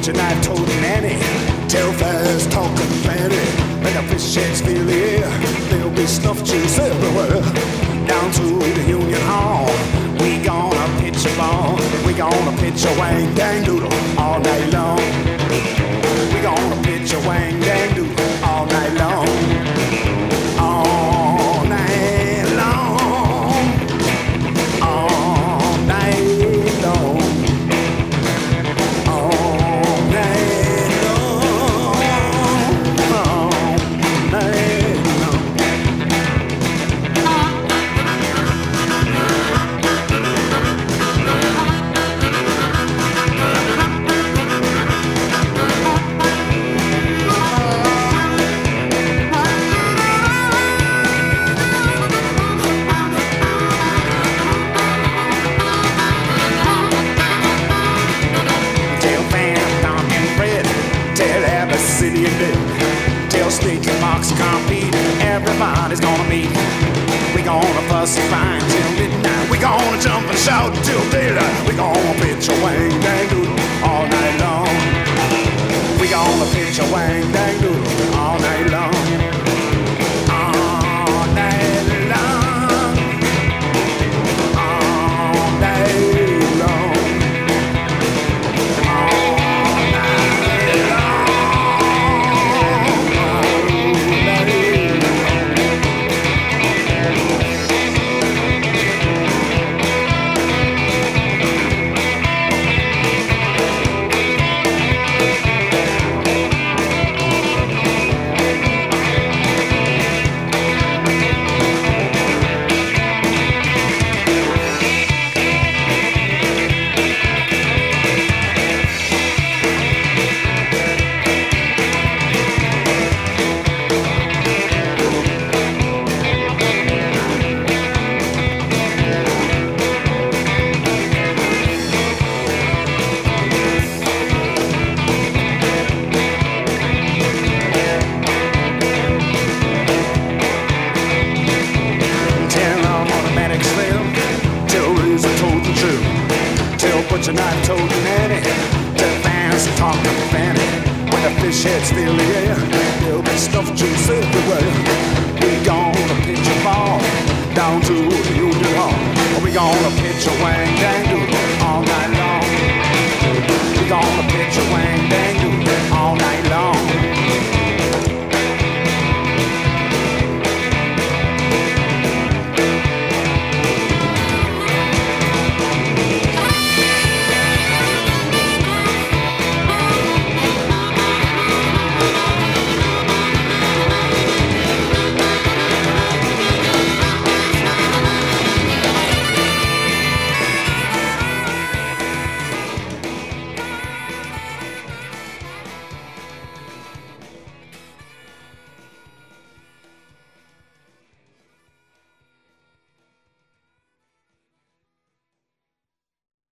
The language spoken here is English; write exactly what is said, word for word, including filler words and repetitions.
put your knife toward the nanny. Tell fast, talking plenty. When the fish heads fill the air, there'll be snuff juice everywhere. Down to the Union Hall, we gonna pitch a ball. We gonna pitch a wang dang doodle all night long. We gonna pitch a wang dang doodle all night long. All night long. All night long. All night long. All night long. City and Bill, tell Snake and Moxie compete. Everybody's gonna meet. We gonna fuss and fight till midnight. We gonna jump and shout till daylight. We gonna pitch a wang dang doodle all night long. We gonna pitch a wang dang doodle all night long. All night long. All night long. Put your knife toward the nanny. Tell fans to talk to fanny. When the fish heads fill the air, there'll be stuff juice everywhere. We gonna pitch a ball down to the Union Hall. We gonna pitch a wang